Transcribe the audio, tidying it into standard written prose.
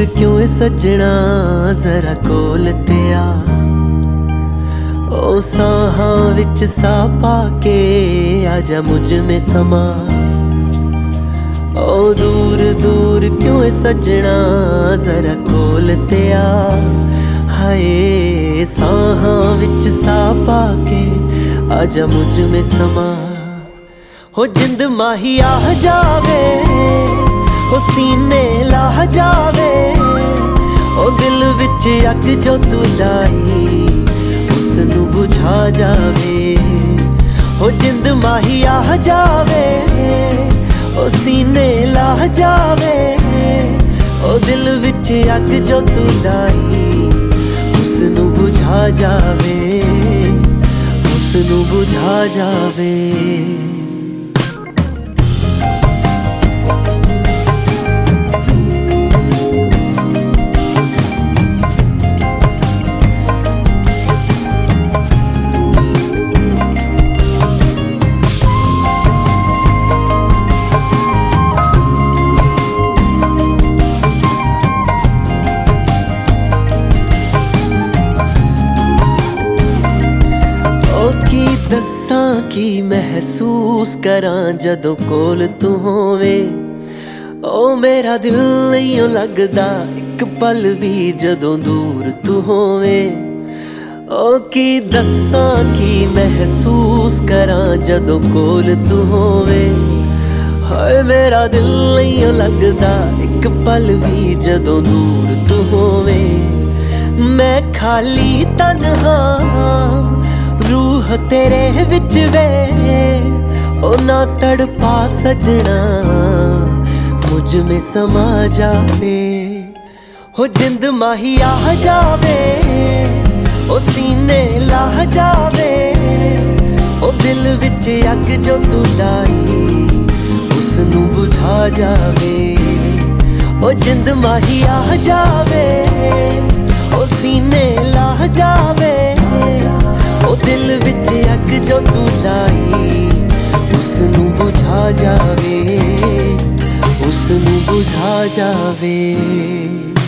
दूर क्यों है सजना, जरा कोल ते आ। ओ साहां विच सा पाके आजा मुझ में समा। ओ दूर दूर क्यों है सजना, जरा कोल ते आ। हाय साहां विच सा पाके आजा मुझ में समा। हो जिंद माही आह जावे, ओ सीने लाह जावे, ओ दिल विच अग जो तू लाई उसनू बुझा जावे। हो जिंद माही आह जावे, ओ सीने लाह जावे, ओ दिल विच अग जो तू लाई उसनू बुझा जावे, उसनू बुझा जावे। दस्सां की महसूस करां जदों कोल तू होवे। ओ मेरा दिल नहीं लगदा एक पल भी जदों दूर तू होवे। ओ की दस्सां की महसूस करां जदों कोल तू होवे। हाय मेरा दिल नहीं लगदा एक पल भी जदों दूर तू होवे। मैं खाली तन्हा रूह तेरे विच वे, ओ ना तड़पा सजना मुझ में समा जावे। हो जिंद माही आह जावे, ओ सीने लाह जावे, ओ दिल विच अग जो तू लाई उसनू बुझा जावे। ओ जिंद माही आह जावे, ओ सीने लाह जावे, ओ दिल विच अग जो तू लाई उसनू बुझा जावे, उसनू बुझा जावे।